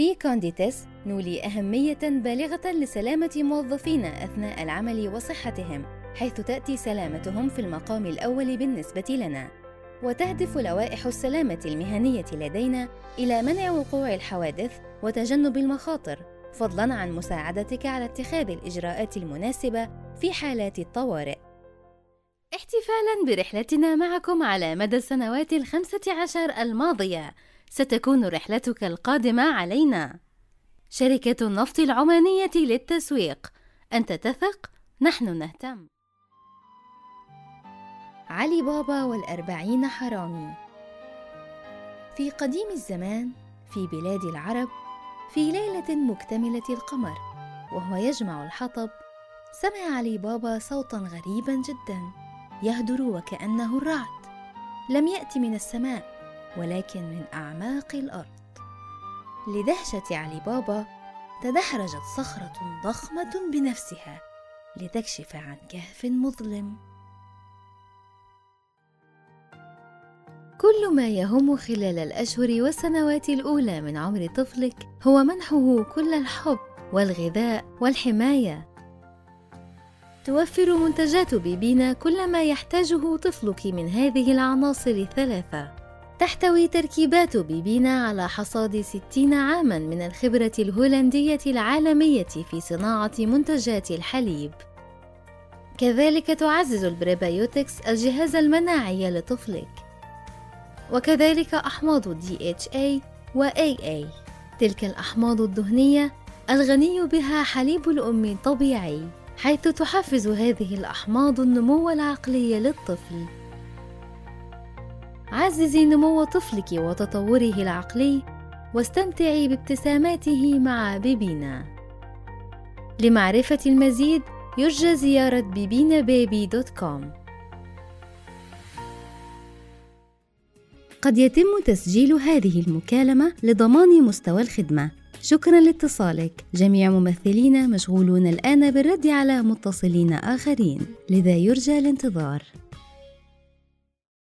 في كونديتس نولي أهمية بالغة لسلامة موظفينا أثناء العمل وصحتهم، حيث تأتي سلامتهم في المقام الأول بالنسبة لنا. وتهدف لوائح السلامة المهنية لدينا إلى منع وقوع الحوادث وتجنب المخاطر، فضلاً عن مساعدتك على اتخاذ الإجراءات المناسبة في حالات الطوارئ. احتفالاً برحلتنا معكم على مدى السنوات 15 الماضية، ستكون رحلتك القادمة علينا. شركة النفط العمانية للتسويق، أنت تثق، نحن نهتم. علي بابا والأربعين حرامي. في قديم الزمان، في بلاد العرب، في ليلة مكتملة القمر وهو يجمع الحطب، سمع علي بابا صوتاً غريباً جداً يهدر وكأنه الرعد. لم يأتي من السماء ولكن من أعماق الأرض. لدهشة علي بابا تدحرجت صخرة ضخمة بنفسها لتكشف عن كهف مظلم. كل ما يهم خلال الأشهر والسنوات الأولى من عمر طفلك هو منحه كل الحب والغذاء والحماية. توفر منتجات بيبينا كل ما يحتاجه طفلك من هذه العناصر الثلاثة. تحتوي تركيبات بيبينا على حصاد 60 عاماً من الخبرة الهولندية العالمية في صناعة منتجات الحليب. كذلك تعزز البريبايوتكس الجهاز المناعي لطفلك، وكذلك أحماض DHA و AA، تلك الأحماض الدهنية الغني بها حليب الأم طبيعي، حيث تحفز هذه الأحماض النمو العقلي للطفل. عززي نمو طفلك وتطوره العقلي واستمتعي بابتساماته مع بيبينا. لمعرفة المزيد يرجى زيارة bibinababy.com. قد يتم تسجيل هذه المكالمة لضمان مستوى الخدمة. شكرا لاتصالك. جميع ممثلينا مشغولون الآن بالرد على متصلين آخرين، لذا يرجى الانتظار.